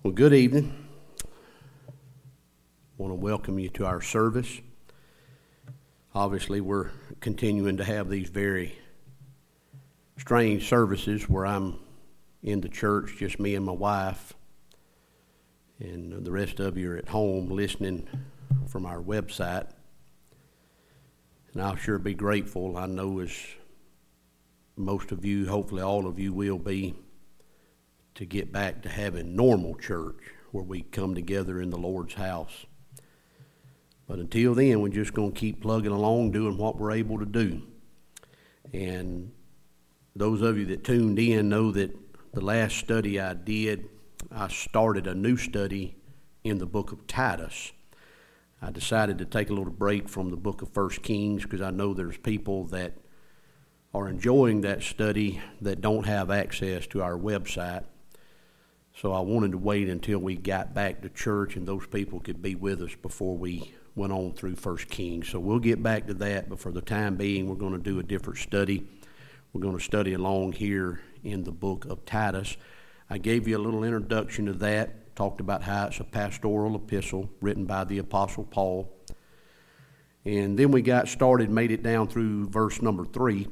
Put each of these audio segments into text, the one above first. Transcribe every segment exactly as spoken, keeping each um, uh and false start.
Well, good evening. I want to welcome you to our service. Obviously, we're continuing to have these very strange services where I'm in the church, just me and my wife, and the rest of you are at home listening from our website. And I'll sure be grateful. I know as most of you, hopefully all of you will be, to get back to having normal church where we come together in the Lord's house. But until then, we're just going to keep plugging along, doing what we're able to do. And those of you that tuned in know that the last study I did, I started a new study in the book of Titus. I decided to take a little break from the book of First Kings because I know there's people that are enjoying that study that don't have access to our website. So I wanted to wait until we got back to church and those people could be with us before we went on through First Kings. So we'll get back to that, but for the time being, we're going to do a different study. We're going to study along here in the book of Titus. I gave you a little introduction to that, talked about how it's a pastoral epistle written by the Apostle Paul. And then we got started, made it down through verse number three.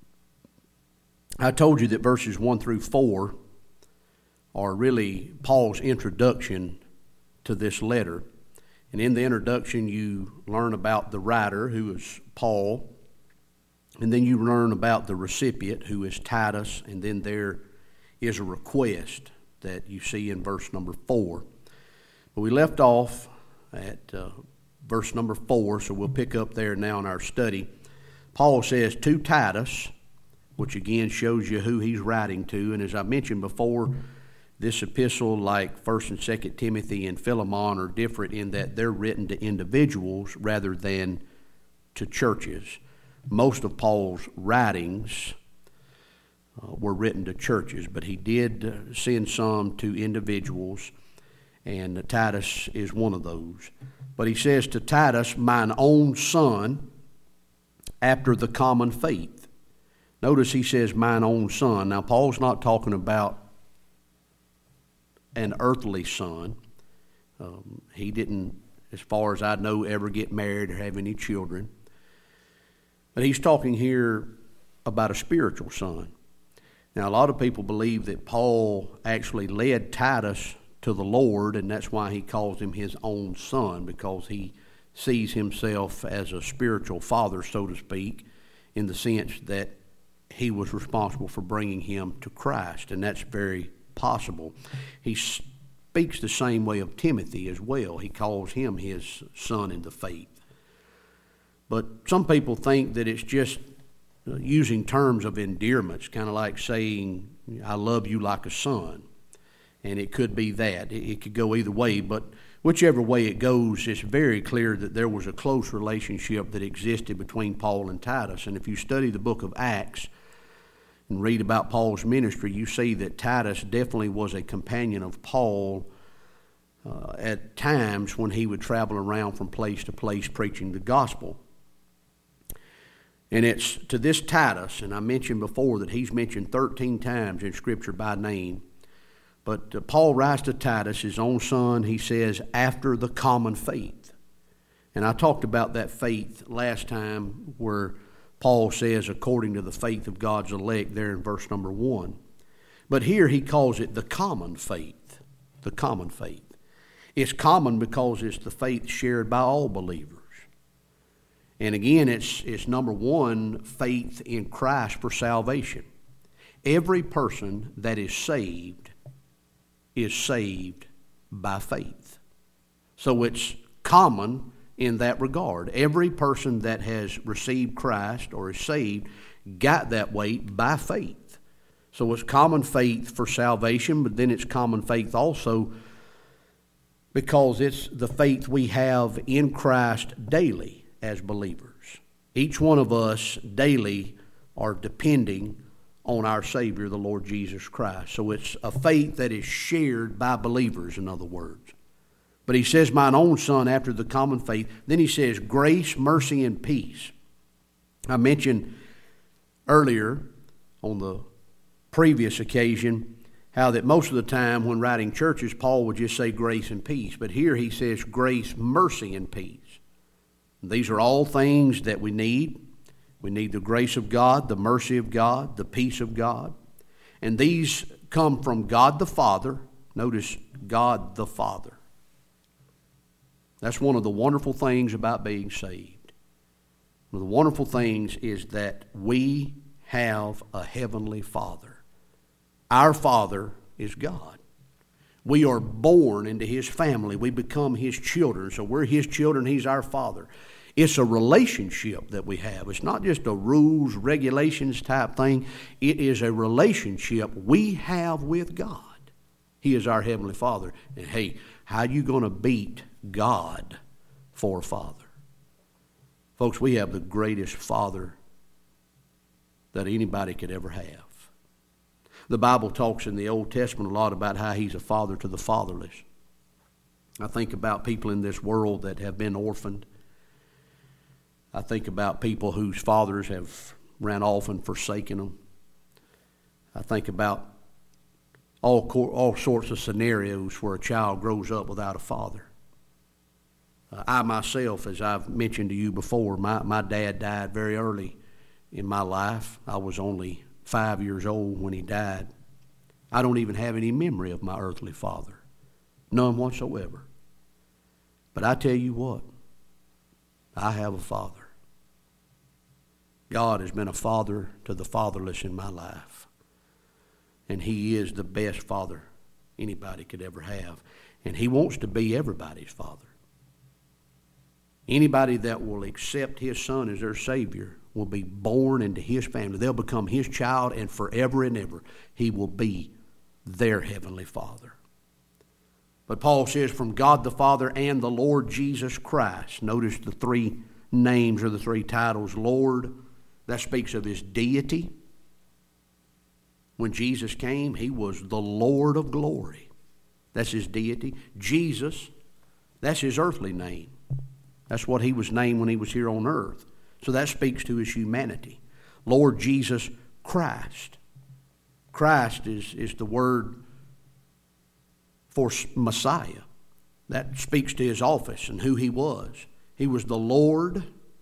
I told you that verses one through four are really Paul's introduction to this letter. And in the introduction, you learn about the writer, who is Paul, and then you learn about the recipient, who is Titus, and then there is a request that you see in verse number four. But we left off at uh, verse number four, so we'll pick up there now in our study. Paul says, to Titus, which again shows you who he's writing to, and as I mentioned before, this epistle, like First and Second Timothy and Philemon, are different in that they're written to individuals rather than to churches. Most of Paul's writings uh, were written to churches, but he did uh, send some to individuals, and uh, Titus is one of those. But he says to Titus, mine own son, after the common faith. Notice he says, mine own son. Now, Paul's not talking about an earthly son. Um, he didn't, as far as I know, ever get married or have any children. But he's talking here about a spiritual son. Now, a lot of people believe that Paul actually led Titus to the Lord, and that's why he calls him his own son, because he sees himself as a spiritual father, so to speak, in the sense that he was responsible for bringing him to Christ, and that's very possible. He speaks the same way of Timothy as well. He calls him his son in the faith. But some people think that it's just using terms of endearments, kind of like saying, I love you like a son. And it could be that. It could go either way, but whichever way it goes, it's very clear that there was a close relationship that existed between Paul and Titus. And if you study the book of Acts and read about Paul's ministry, you see that Titus definitely was a companion of Paul uh, at times when he would travel around from place to place preaching the gospel. And it's to this Titus, and I mentioned before that he's mentioned thirteen times in Scripture by name, but uh, Paul writes to Titus, his own son, he says, after the common faith. And I talked about that faith last time where Paul says, according to the faith of God's elect, there in verse number one. But here he calls it the common faith. The common faith. It's common because it's the faith shared by all believers. And again, it's, it's number one, faith in Christ for salvation. Every person that is saved is saved by faith. So it's common in that regard. Every person that has received Christ or is saved got that way by faith. So it's common faith for salvation, but then it's common faith also because it's the faith we have in Christ daily as believers. Each one of us daily are depending on our Savior, the Lord Jesus Christ. So it's a faith that is shared by believers, in other words. But he says, mine own son, after the common faith. Then he says, grace, mercy, and peace. I mentioned earlier on the previous occasion how that most of the time when writing churches, Paul would just say grace and peace. But here he says grace, mercy, and peace. These are all things that we need. We need the grace of God, the mercy of God, the peace of God. And these come from God the Father. Notice, God the Father. That's one of the wonderful things about being saved. One of the wonderful things is that we have a heavenly Father. Our Father is God. We are born into His family. We become His children. So we're His children. He's our Father. It's a relationship that we have. It's not just a rules, regulations type thing. It is a relationship we have with God. He is our Heavenly Father. And hey, how are you going to beat God for a Father? Folks, we have the greatest Father that anybody could ever have. The Bible talks in the Old Testament a lot about how He's a father to the fatherless. I think about people in this world that have been orphaned. I think about people whose fathers have ran off and forsaken them. I think about all, all sorts of scenarios where a child grows up without a father. Uh, I myself, as I've mentioned to you before, my, my dad died very early in my life. I was only five years old when he died. I don't even have any memory of my earthly father. None whatsoever. But I tell you what, I have a father. God has been a father to the fatherless in my life. And He is the best father anybody could ever have. And He wants to be everybody's father. Anybody that will accept His Son as their Savior will be born into His family. They'll become His child, and forever and ever He will be their Heavenly Father. But Paul says, from God the Father and the Lord Jesus Christ. Notice the three names or the three titles. Lord, that speaks of His deity. When Jesus came, He was the Lord of glory. That's His deity. Jesus, that's His earthly name. That's what He was named when He was here on earth. So that speaks to His humanity. Lord Jesus Christ. Christ is, is the word for Messiah. That speaks to His office and who He was. He was the Lord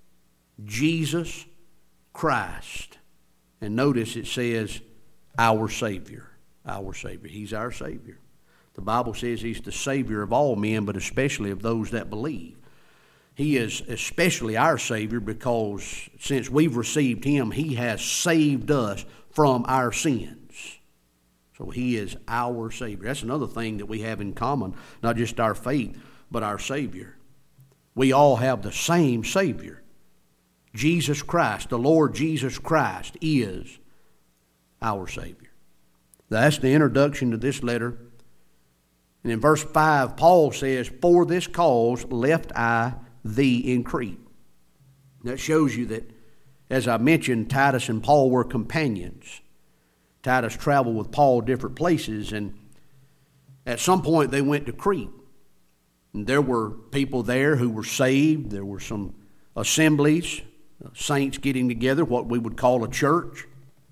Jesus Christ. And notice it says, our Savior. Our Savior. He's our Savior. The Bible says He's the Savior of all men, but especially of those that believe. He is especially our Savior because since we've received Him, He has saved us from our sins. So He is our Savior. That's another thing that we have in common, not just our faith, but our Savior. We all have the same Savior. Jesus Christ, the Lord Jesus Christ, is our Savior. That's the introduction to this letter. And in verse five, Paul says, for this cause left I thee in Crete. That shows you that, as I mentioned, Titus and Paul were companions. Titus traveled with Paul different places, and at some point they went to Crete. And there were people there who were saved. There were some assemblies, saints getting together, what we would call a church.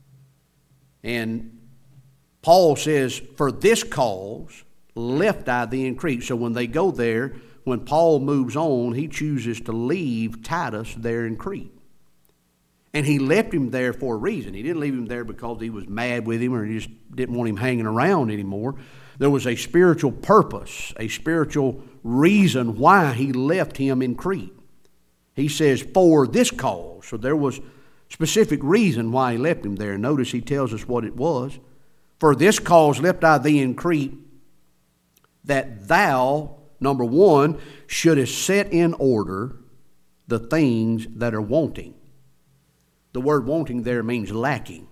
And Paul says, for this cause left I thee in Crete. So when they go there, when Paul moves on, he chooses to leave Titus there in Crete. And he left him there for a reason. He didn't leave him there because he was mad with him or he just didn't want him hanging around anymore. There was a spiritual purpose, a spiritual reason why he left him in Crete. He says, for this cause. So there was specific reason why he left him there. Notice he tells us what it was. For this cause left I thee in Crete, that thou, number one, shouldest set in order the things that are wanting. The word wanting there means lacking.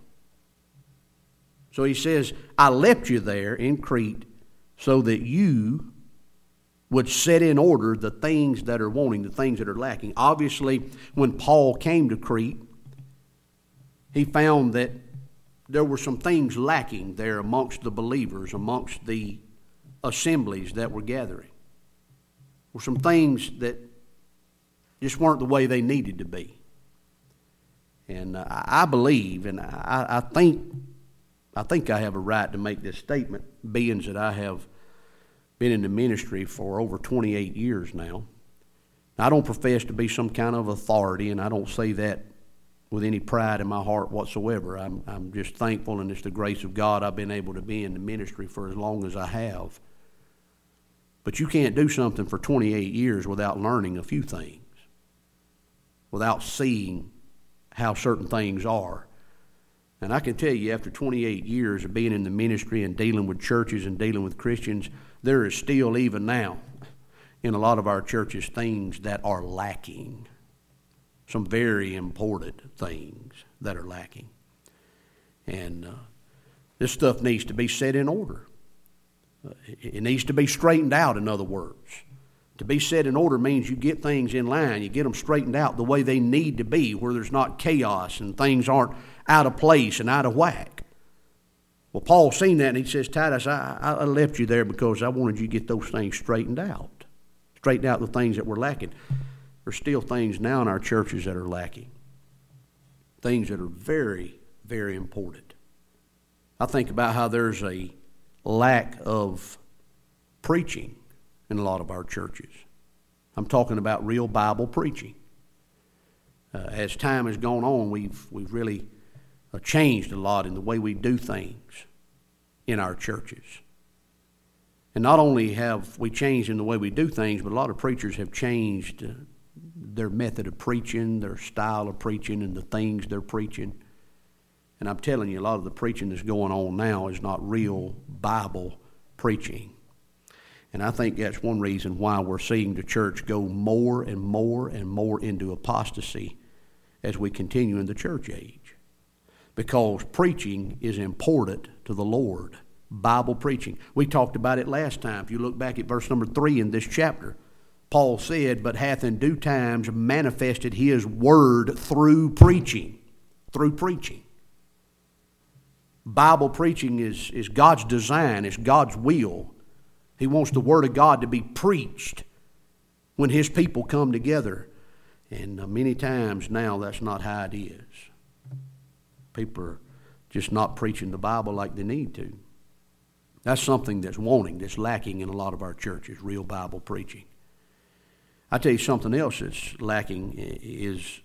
So he says, I left you there in Crete so that you would set in order the things that are wanting, the things that are lacking. Obviously, when Paul came to Crete, he found that there were some things lacking there amongst the believers, amongst the assemblies that were gathering. There were some things that just weren't the way they needed to be. And uh, I believe, and I, I think I think I have a right to make this statement, being that I have been in the ministry for over twenty-eight years now. I don't profess to be some kind of authority, and I don't say that with any pride in my heart whatsoever. I'm, I'm just thankful, and it's the grace of God I've been able to be in the ministry for as long as I have. But you can't do something for twenty-eight years without learning a few things, without seeing how certain things are. And I can tell you, after twenty-eight years of being in the ministry and dealing with churches and dealing with Christians, there is still, even now, in a lot of our churches, things that are lacking. Some very important things that are lacking. And uh, this stuff needs to be set in order. Uh, it needs to be straightened out, in other words. To be set in order means you get things in line, you get them straightened out the way they need to be, where there's not chaos and things aren't out of place and out of whack. Well, Paul's seen that, and he says, Titus, I, I left you there because I wanted you to get those things straightened out. Straighten out the things that were lacking. There's still things now in our churches that are lacking. Things that are very, very important. I think about how there's a lack of preaching in a lot of our churches. I'm talking about real Bible preaching. Uh, as time has gone on, we've we've really uh, changed a lot in the way we do things in our churches. And not only have we changed in the way we do things, but a lot of preachers have changed uh, their method of preaching, their style of preaching, and the things they're preaching. And I'm telling you, a lot of the preaching that's going on now is not real Bible preaching. And I think that's one reason why we're seeing the church go more and more and more into apostasy as we continue in the church age. Because preaching is important to the Lord. Bible preaching. We talked about it last time. If you look back at verse number three in this chapter, Paul said, but hath in due times manifested his word through preaching. Through preaching. Bible preaching is, is God's design. It's God's will. He wants the word of God to be preached when his people come together. And uh, many times now that's not how it is. People are just not preaching the Bible like they need to. That's something that's wanting, that's lacking in a lot of our churches, real Bible preaching. I tell you something else that's lacking is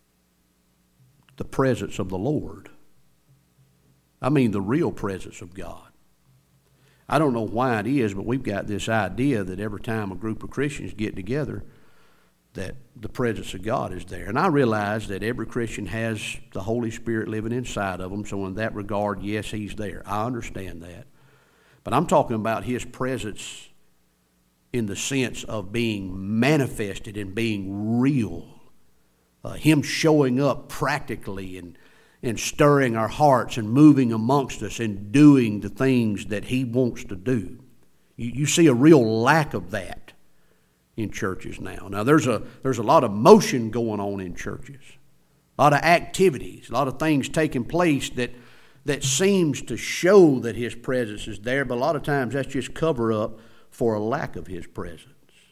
the presence of the Lord. I mean the real presence of God. I don't know why it is, but we've got this idea that every time a group of Christians get together, that the presence of God is there. And I realize that every Christian has the Holy Spirit living inside of them, so in that regard, yes, he's there. I understand that. But I'm talking about his presence in the sense of being manifested and being real. Uh, him showing up practically and, and stirring our hearts and moving amongst us and doing the things that he wants to do. You, you see a real lack of that in churches now. Now there's a, there's a lot of motion going on in churches. A lot of activities, a lot of things taking place that that seems to show that his presence is there, but a lot of times that's just cover up for a lack of his presence.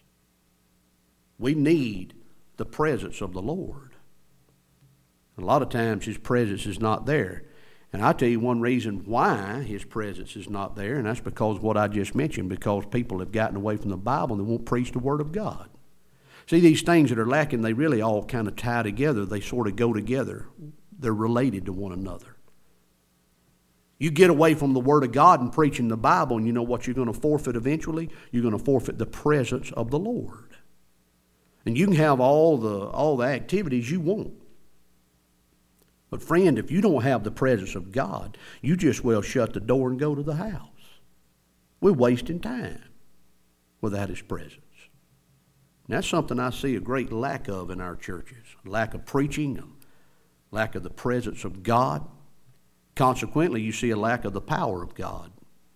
We need the presence of the Lord. A lot of times his presence is not there. And I'll tell you one reason why his presence is not there, and that's because of what I just mentioned, because people have gotten away from the Bible and they won't preach the Word of God. See, these things that are lacking, they really all kind of tie together. They sort of go together. They're related to one another. You get away from the Word of God and preaching the Bible, and you know what you're going to forfeit eventually? You're going to forfeit the presence of the Lord. And you can have all the all the activities you want. But friend, if you don't have the presence of God, you just well shut the door and go to the house. We're wasting time without his presence. And that's something I see a great lack of in our churches. Lack of preaching, a lack of the presence of God. Consequently, you see a lack of the power of God.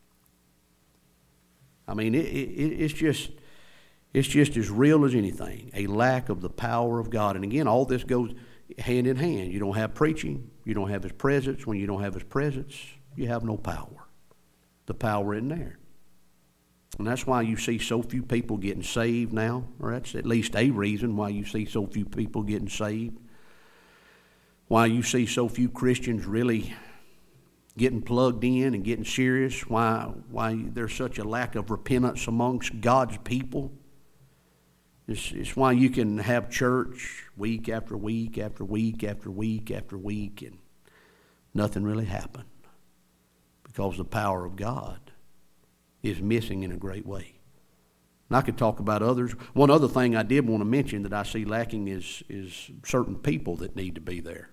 I mean, it, it, it's just it's just as real as anything, a lack of the power of God. And again, all this goes hand in hand. You don't have preaching. You don't have his presence. When you don't have his presence, you have no power. The power isn't there. And that's why you see so few people getting saved now, or that's at least a reason why you see so few people getting saved. Why you see so few Christians really getting plugged in and getting serious, why, why there's such a lack of repentance amongst God's people. It's, it's why you can have church week after week after week after week after week and nothing really happened, because the power of God is missing in a great way. And I could talk about others. One other thing I did want to mention that I see lacking is, is certain people that need to be there.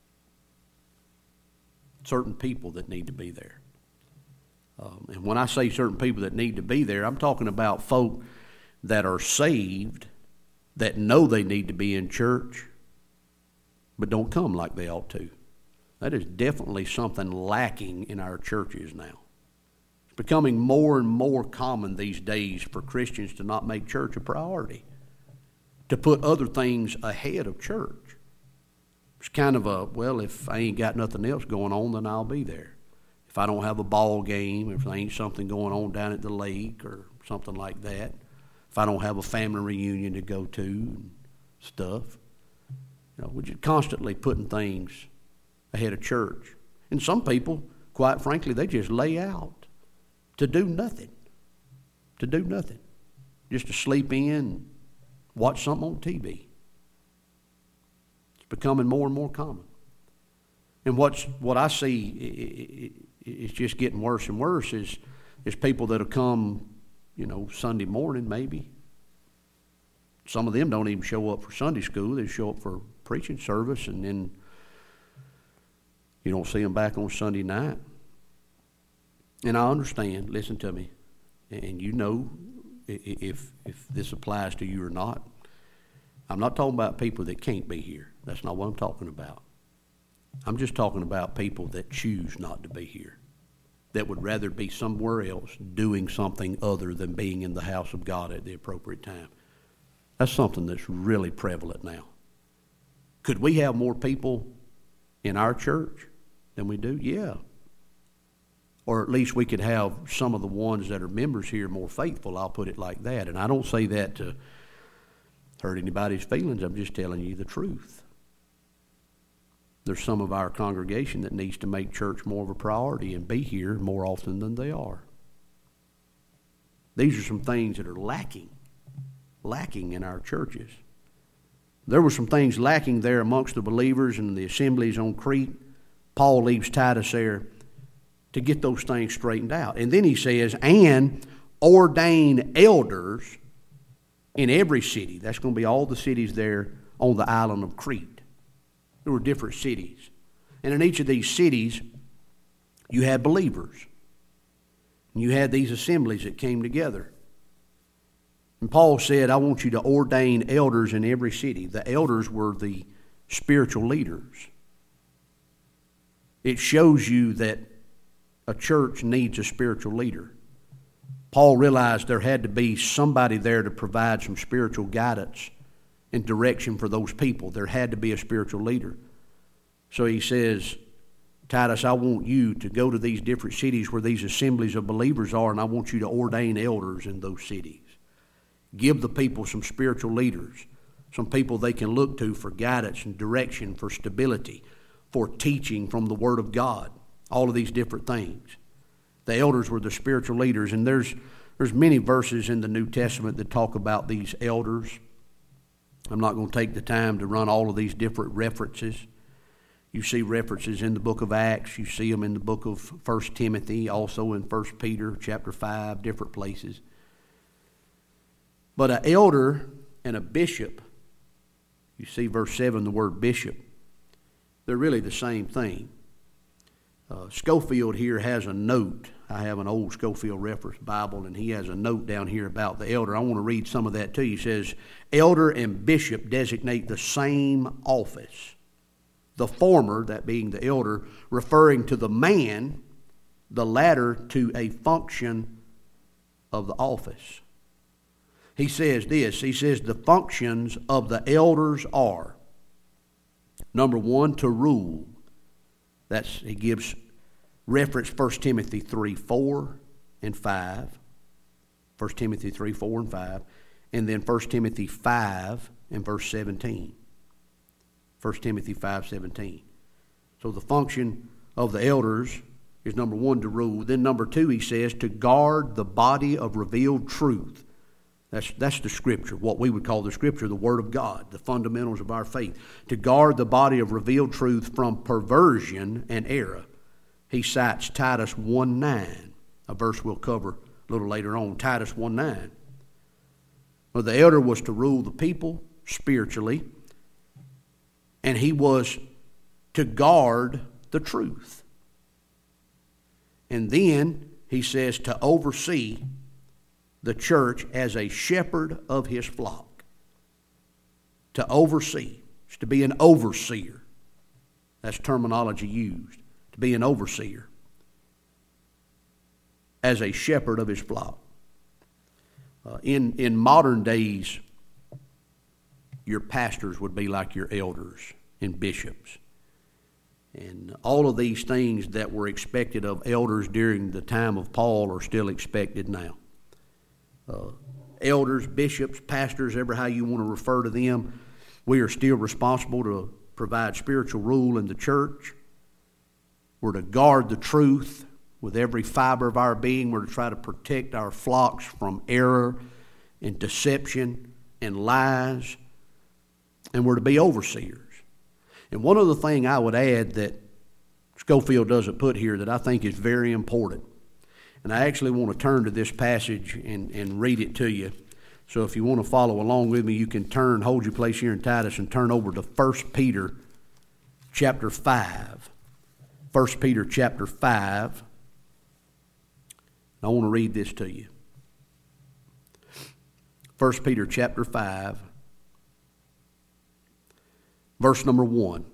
Certain people that need to be there. Um, and when I say certain people that need to be there, I'm talking about folk that are saved, that know they need to be in church, but don't come like they ought to. That is definitely something lacking in our churches now. It's becoming more and more common these days for Christians to not make church a priority, to put other things ahead of church. It's kind of a, well, if I ain't got nothing else going on, then I'll be there. If I don't have a ball game, if there ain't something going on down at the lake or something like that, if I don't have a family reunion to go to and stuff, you know, we're just constantly putting things ahead of church. And some people, quite frankly, they just lay out to do nothing. To do nothing. Just to sleep in, watch something on T V. It's becoming more and more common. And what's what I see, it, it, it's just getting worse and worse, is, is people that'll come, you know, Sunday morning maybe. Some of them don't even show up for Sunday school. They show up for preaching service, and then you don't see them back on Sunday night. And I understand, listen to me, and you know if if this applies to you or not. I'm not talking about people that can't be here. That's not what I'm talking about. I'm just talking about people that choose not to be here, that would rather be somewhere else doing something other than being in the house of God at the appropriate time. That's something that's really prevalent now. Could we have more people in our church than we do? Yeah. Or at least we could have some of the ones that are members here more faithful. I'll put it like that. And I don't say that to hurt anybody's feelings. I'm just telling you the truth. There's some of our congregation that needs to make church more of a priority and be here more often than they are. These are some things that are lacking, lacking in our churches. There were some things lacking there amongst the believers and the assemblies on Crete. Paul leaves Titus there to get those things straightened out. And then he says, and ordain elders in every city. That's going to be all the cities there on the island of Crete. There were different cities. And in each of these cities, you had believers. And you had these assemblies that came together. And Paul said, I want you to ordain elders in every city. The elders were the spiritual leaders. It shows you that a church needs a spiritual leader. Paul realized there had to be somebody there to provide some spiritual guidance and direction for those people. There had to be a spiritual leader. So he says, Titus, I want you to go to these different cities where these assemblies of believers are, and I want you to ordain elders in those cities. Give the people some spiritual leaders, some people they can look to for guidance and direction, for stability, for teaching from the Word of God. All of these different things. The elders were the spiritual leaders, and there's there's many verses in the New Testament that talk about these elders. I'm not going to take the time to run all of these different references. You see references in the book of Acts. You see them in the book of First Timothy, also in First Peter chapter five, different places. But an elder and a bishop, you see verse seven, the word bishop, they're really the same thing. Uh, Schofield here has a note. I have an old Schofield Reference Bible, and he has a note down here about the elder. I want to read some of that to you. He says, elder and bishop designate the same office. The former, that being the elder, referring to the man, the latter to a function of the office. He says this, he says the functions of the elders are, number one, to rule. That's, he gives reference First Timothy three, four, and five. First Timothy three, four, and five. And then First Timothy five and verse seventeen. First Timothy five, seventeen. So the function of the elders is number one, to rule. Then number two, he says, to guard the body of revealed truth. That's, that's the Scripture, what we would call the Scripture, the Word of God, the fundamentals of our faith. To guard the body of revealed truth from perversion and error. He cites Titus one nine, a verse we'll cover a little later on, Titus one nine. Well, the elder was to rule the people spiritually, and he was to guard the truth. And then he says to oversee the church as a shepherd of his flock. To oversee. It's to be an overseer. That's terminology used. To be an overseer. As a shepherd of his flock. Uh, in, in modern days, your pastors would be like your elders and bishops. And all of these things that were expected of elders during the time of Paul are still expected now. Uh, elders, bishops, pastors, ever how you want to refer to them, we are still responsible to provide spiritual rule in the church. We're to guard the truth with every fiber of our being. We're to try to protect our flocks from error and deception and lies. And we're to be overseers. And one other thing I would add that Scofield doesn't put here that I think is very important. And I actually want to turn to this passage and, and read it to you. So if you want to follow along with me, you can turn, hold your place here in Titus and turn over to First Peter chapter five. First Peter chapter five. I want to read this to you. First Peter chapter five, verse number one.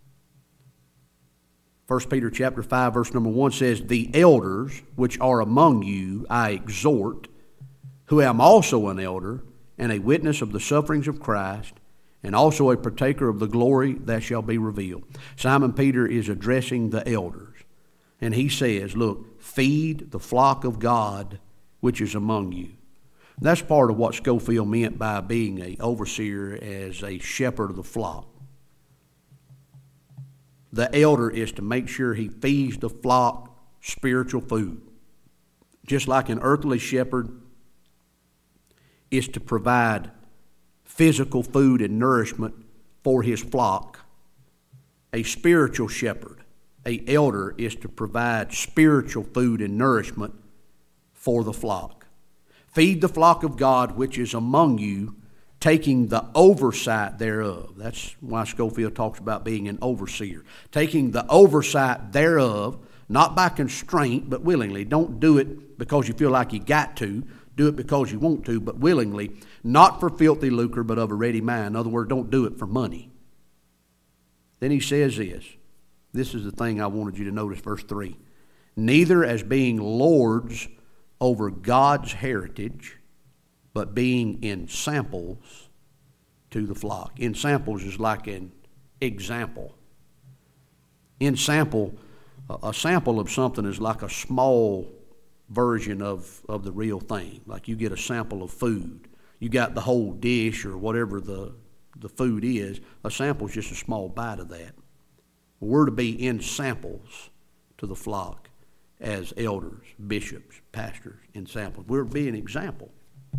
First Peter chapter five, verse number one says, "The elders which are among you I exhort, who am also an elder, and a witness of the sufferings of Christ, and also a partaker of the glory that shall be revealed." Simon Peter is addressing the elders. And he says, look, feed the flock of God which is among you. That's part of what Scofield meant by being an overseer as a shepherd of the flock. The elder is to make sure he feeds the flock spiritual food. Just like an earthly shepherd is to provide physical food and nourishment for his flock, a spiritual shepherd, a elder, is to provide spiritual food and nourishment for the flock. Feed the flock of God which is among you, taking the oversight thereof. That's why Scofield talks about being an overseer. Taking the oversight thereof, not by constraint, but willingly. Don't do it because you feel like you got to. Do it because you want to, but willingly. Not for filthy lucre, but of a ready mind. In other words, don't do it for money. Then he says this. This is the thing I wanted you to notice, verse three. "Neither as being lords over God's heritage, but being in samples to the flock." In samples is like an example. In sample, a sample of something is like a small version of, of the real thing. Like you get a sample of food. You got the whole dish or whatever the, the food is. A sample is just a small bite of that. We're to be in samples to the flock as elders, bishops, pastors, in samples. We're to be an example.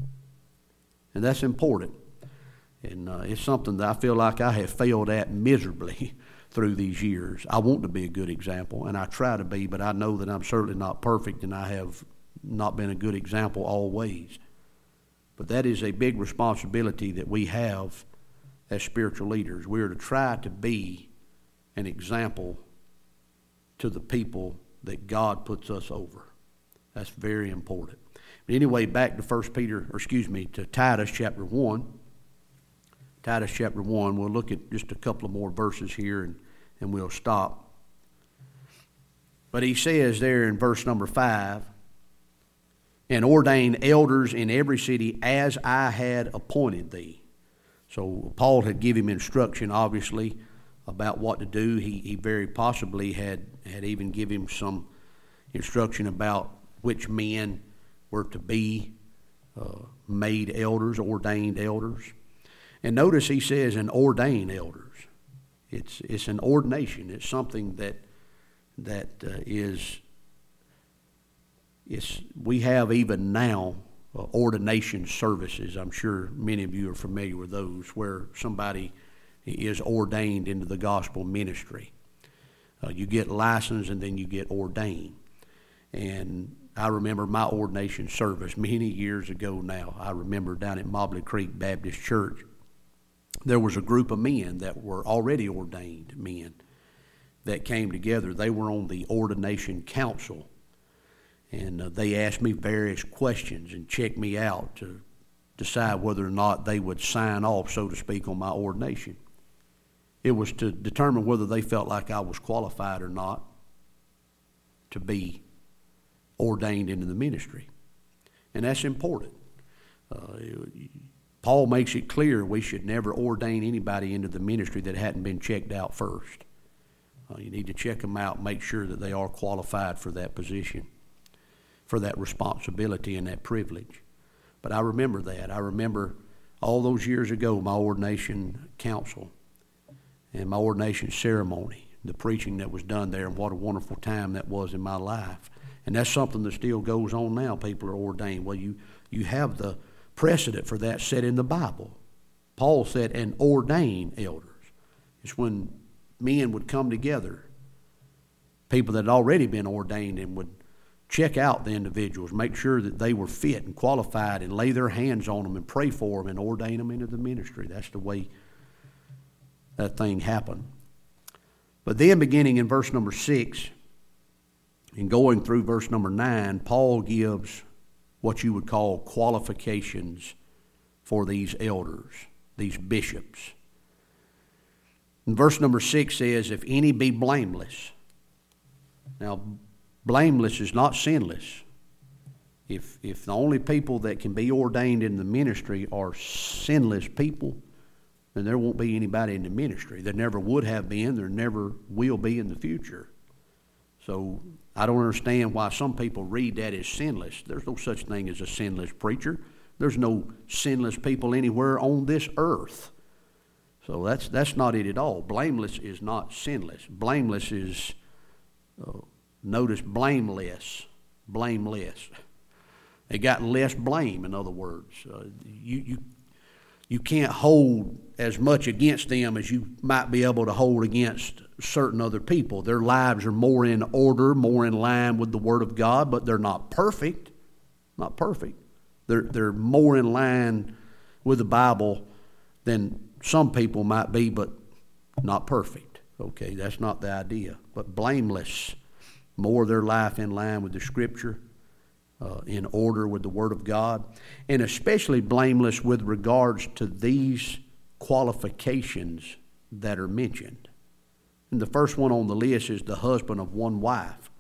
And that's important. And uh, it's something that I feel like I have failed at miserably through these years. I want to be a good example, and I try to be, but I know that I'm certainly not perfect, and I have not been a good example always. But that is a big responsibility that we have as spiritual leaders. We're to try to be an example to the people that God puts us over. That's very important. But anyway, back to First Peter, or excuse me, to Titus chapter one. Titus chapter one, we'll look at just a couple of more verses here and, and we'll stop. But he says there in verse number five, "And ordain elders in every city as I had appointed thee." So Paul had given him instruction, obviously, about what to do. He, he very possibly had, had even given him some instruction about which men were to be uh, made elders, ordained elders. And notice he says, "and ordain elders." It's it's an ordination. It's something that that uh, is it's, we have even now uh, ordination services. I'm sure many of you are familiar with those, where somebody is ordained into the gospel ministry. Uh, you get licensed and then you get ordained. And I remember my ordination service many years ago now. I remember down at Mobley Creek Baptist Church, there was a group of men that were already ordained men that came together. They were on the ordination council, and uh, they asked me various questions and checked me out to decide whether or not they would sign off, so to speak, on my ordination. It was to determine whether they felt like I was qualified or not to be ordained into the ministry. And that's important. Uh, Paul makes it clear we should never ordain anybody into the ministry that hadn't been checked out first. Uh, you need to check them out and make sure that they are qualified for that position, for that responsibility and that privilege. But I remember that. I remember all those years ago my ordination council and my ordination ceremony, the preaching that was done there, and what a wonderful time that was in my life. And that's something that still goes on now. People are ordained. Well, you, you have the precedent for that set in the Bible. Paul said, and ordain elders. It's when men would come together, people that had already been ordained, and would check out the individuals, make sure that they were fit and qualified, and lay their hands on them and pray for them and ordain them into the ministry. That's the way that thing happened. But then beginning in verse number six and going through verse number nine, Paul gives what you would call qualifications for these elders, these bishops. And verse number six says, if any be blameless. Now, blameless is not sinless. If, if the only people that can be ordained in the ministry are sinless people, then there won't be anybody in the ministry. There never would have been. There never will be in the future. So I don't understand why some people read that as sinless. There's no such thing as a sinless preacher. There's no sinless people anywhere on this earth. So that's that's not it at all. Blameless is not sinless. Blameless is, uh, notice, blameless. Blameless. They got less blame, in other words. Uh, you, you, you can't hold as much against them as you might be able to hold against certain other people. Their lives are more in order, more in line with the Word of God, but they're not perfect. Not perfect. They're, they're more in line with the Bible than some people might be, but not perfect. Okay, that's not the idea. But blameless, more their life in line with the Scripture, uh, in order with the Word of God, and especially blameless with regards to these qualifications that are mentioned. And the first one on the list is the husband of one wife.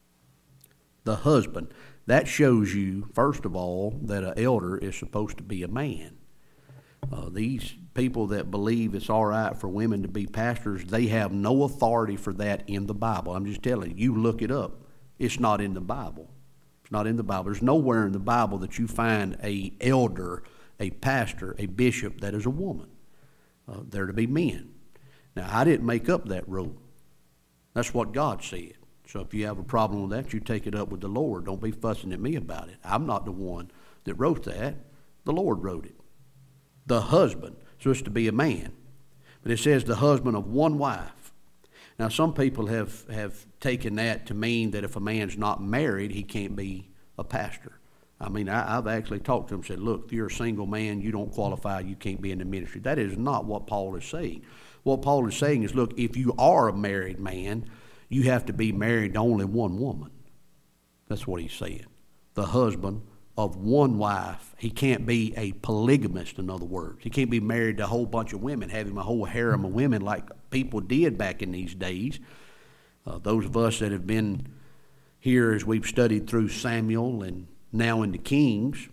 The husband. That shows you, first of all, that an elder is supposed to be a man. Uh, these people that believe it's all right for women to be pastors, they have no authority for that in the Bible. I'm just telling you, you look it up. It's not in the Bible. It's not in the Bible. There's nowhere in the Bible that you find a elder, a pastor, a bishop that is a woman. Uh, they're to be men. Now, I didn't make up that rule. That's what God said. So if you have a problem with that, you take it up with the Lord. Don't be fussing at me about it. I'm not the one that wrote that. The Lord wrote it. The husband is supposed to be a man. But it says the husband of one wife. Now, some people have, have taken that to mean that if a man's not married, he can't be a pastor. I mean, I, I've actually talked to them and said, look, if you're a single man, you don't qualify, you can't be in the ministry. That is not what Paul is saying. What Paul is saying is, look, if you are a married man, you have to be married to only one woman. That's what he's saying. The husband of one wife. He can't be a polygamist, in other words. He can't be married to a whole bunch of women, having a whole harem of women like people did back in these days. Uh, those of us that have been here as we've studied through Samuel and now into Kings,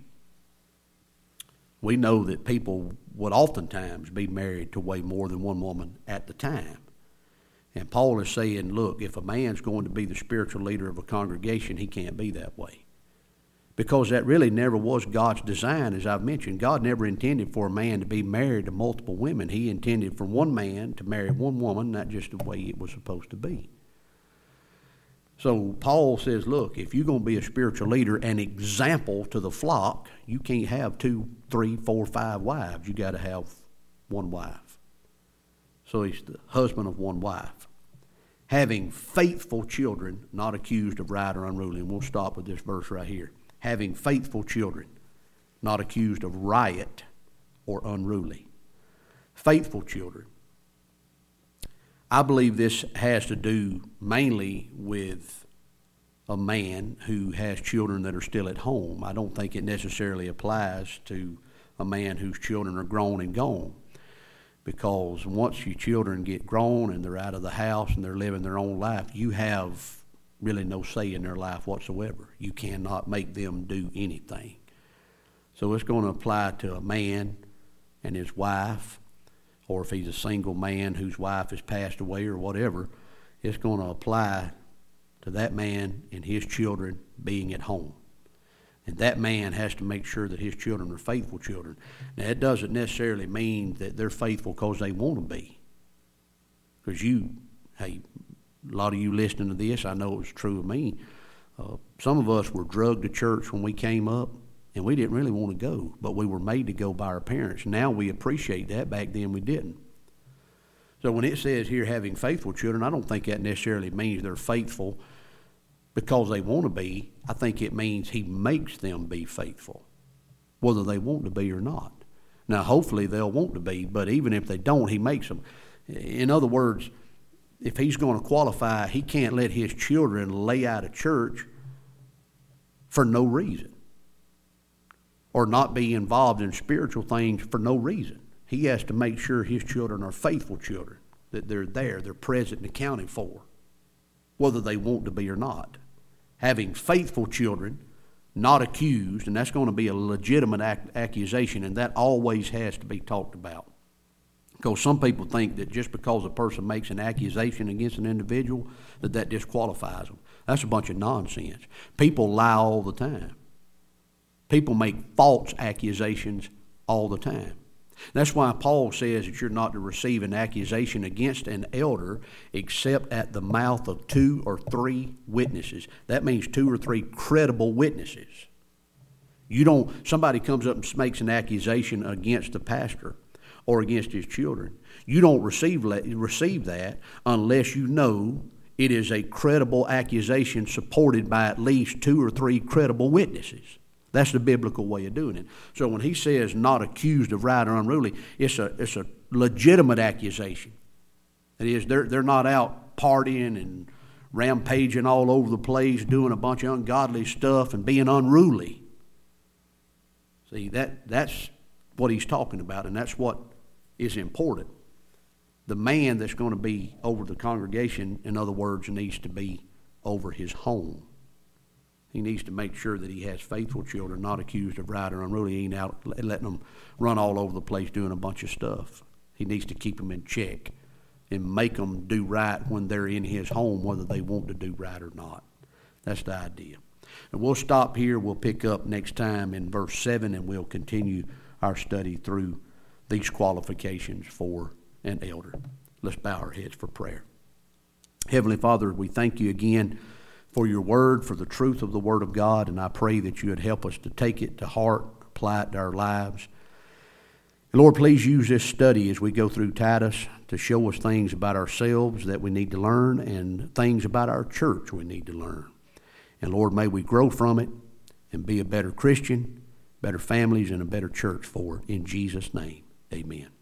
we know that people would oftentimes be married to way more than one woman at the time. And Paul is saying, look, if a man's going to be the spiritual leader of a congregation, he can't be that way. Because that really never was God's design, as I've mentioned. God never intended for a man to be married to multiple women. He intended for one man to marry one woman, not just the way it was supposed to be. So Paul says, look, if you're going to be a spiritual leader, an example to the flock, you can't have two, three, four, five wives. You got to have one wife. So he's the husband of one wife. Having faithful children, not accused of riot or unruly. And we'll stop with this verse right here. Having faithful children, not accused of riot or unruly. Faithful children. I believe this has to do mainly with a man who has children that are still at home. I don't think it necessarily applies to a man whose children are grown and gone. Because once your children get grown and they're out of the house and they're living their own life, you have really no say in their life whatsoever. You cannot make them do anything. So it's going to apply to a man and his wife, or if he's a single man whose wife has passed away or whatever, it's going to apply to that man and his children being at home. And that man has to make sure that his children are faithful children. Now, it doesn't necessarily mean that they're faithful because they want to be. Because you, hey, a lot of you listening to this, I know it was true of me. Uh, some of us were drugged to church when we came up, and we didn't really want to go, but we were made to go by our parents. Now we appreciate that. Back then we didn't. So when it says here having faithful children, I don't think that necessarily means they're faithful because they want to be. I think it means he makes them be faithful, whether they want to be or not. Now, hopefully they'll want to be, but even if they don't, he makes them. In other words, if he's going to qualify, he can't let his children lay out of church for no reason or not be involved in spiritual things for no reason. He has to make sure his children are faithful children, that they're there, they're present and accounted for, whether they want to be or not. Having faithful children, not accused, and that's going to be a legitimate ac- accusation, and that always has to be talked about. Because some people think that just because a person makes an accusation against an individual, that that disqualifies them. That's a bunch of nonsense. People lie all the time. People make false accusations all the time. That's why Paul says that you're not to receive an accusation against an elder except at the mouth of two or three witnesses. That means two or three credible witnesses. You don't, somebody comes up and makes an accusation against the pastor or against his children. You don't receive, receive that unless you know it is a credible accusation supported by at least two or three credible witnesses. That's the biblical way of doing it. So when he says not accused of riot or unruly, it's a it's a legitimate accusation. That is, they're they're not out partying and rampaging all over the place, doing a bunch of ungodly stuff and being unruly. See, that that's what he's talking about, and that's what is important. The man that's going to be over the congregation, in other words, needs to be over his home. He needs to make sure that he has faithful children, not accused of riot or unruly. He ain't out letting them run all over the place doing a bunch of stuff. He needs to keep them in check and make them do right when they're in his home, whether they want to do right or not. That's the idea. And we'll stop here. We'll pick up next time in verse seven, and we'll continue our study through these qualifications for an elder. Let's bow our heads for prayer. Heavenly Father, we thank you again for your word, for the truth of the word of God, and I pray that you would help us to take it to heart, apply it to our lives. And Lord, please use this study as we go through Titus to show us things about ourselves that we need to learn and things about our church we need to learn. And Lord, may we grow from it and be a better Christian, better families, and a better church for it. In Jesus' name, amen.